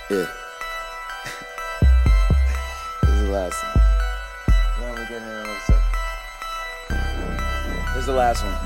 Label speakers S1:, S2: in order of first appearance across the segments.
S1: Yeah. This is the last one. Then we get in another second. This is the last one.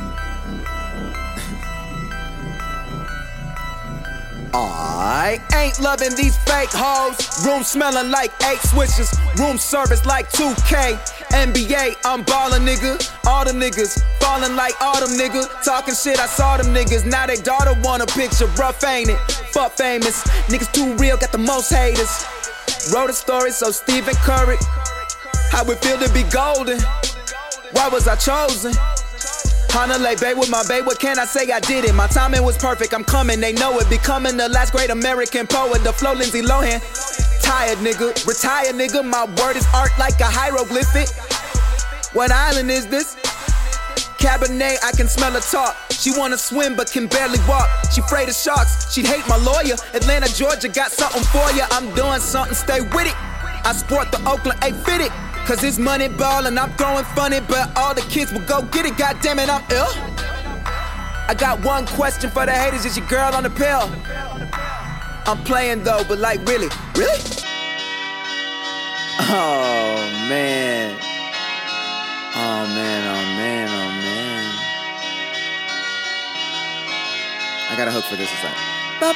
S1: I ain't loving these fake hoes. Room smelling like 8 switches. Room service like 2K. NBA, I'm ballin', nigga. All them niggas fallin' like autumn, nigga. Talking shit, I saw them niggas. Now they daughter want a picture. Rough, ain't it? Fuck famous. Niggas too real, got the most haters. Wrote a story, so Stephen Curry. How it feel to be golden? Why was I chosen? Honolulu Bay with my babe, what can I say? I did it. My timing was perfect, I'm coming, they know it. Becoming the last great American poet. The flow Lindsay Lohan. Tired nigga, retire nigga. My word is art like a hieroglyphic. What island is this? Cabernet, I can smell her talk. She wanna swim but can barely walk. She afraid of sharks, she'd hate my lawyer. Atlanta, Georgia, got something for ya. I'm doing something, stay with it. I sport the Oakland 850. Cause it's money ball and I'm throwing funny, but all the kids will go get it, goddamn it, I'm ill. I got one question for the haters, is your girl on the pill? I'm playing though, but like really? Really? Oh man. Oh man, oh man, oh man. I got a hook for this, it's like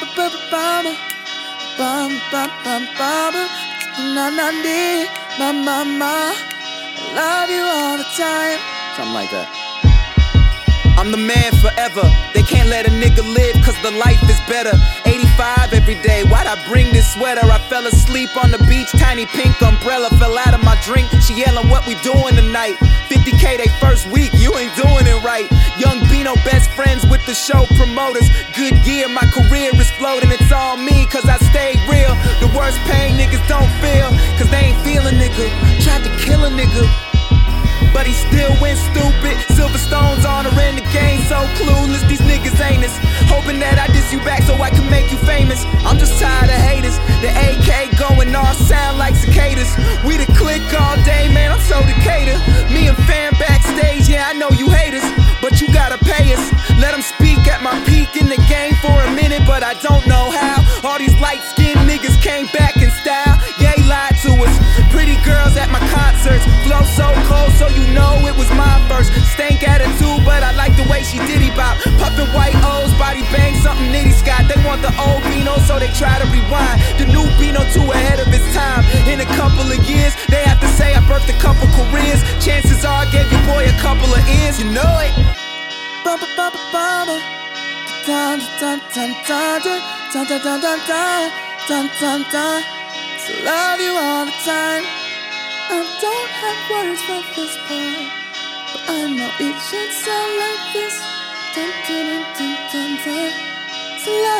S1: Mama, I love you all the time. Something like that. I'm the man forever. They can't let a nigga live cause the life is better. 85 every day, why'd I bring this sweater? I fell asleep on the beach, tiny pink umbrella fell out of my drink. She yelling, what we doing tonight? 50K they first week, you ain't doing it right. Young Bino, best friends with the show promoters. Good year, my career is floating. It's all me cause I stayed real. The worst pain niggas don't feel cause they ain't feeling nigga. Tried to kill a nigga, but he still went stupid. Silver stones on her in the game, so clueless. These niggas ain't us. Hoping that I diss you back so I can make you famous. I'm just tired of haters. The AK going off sound like cicadas. We the click all day, man, I'm so Decatur. Me and fam backstage, yeah, I know you hate us, but you gotta pay us. Let them speak at my peak in the game for a minute, but I don't know how. All these light-skinned niggas came back in style. Yeah, he lied to us. Pretty girls at my concerts. Flow so cold, so you know it was mine first. Stank attitude, but I like the way she diddy bop. Puffin' white O's, body bang, something nitty Scott. They want the old Bino, so they try to rewind. The new Bino too ahead of its time. In a couple of years, they have to say I birthed a couple careers. Chances are I gave your boy a couple of ears, you know it. Bumpa bumpa bumpa. Dun dun dun dun dun dun dun dun dun dun dun dun. So love you all the time. I don't have words for this part, but I know it should sound like this. Dun dun dun dun dun dun. So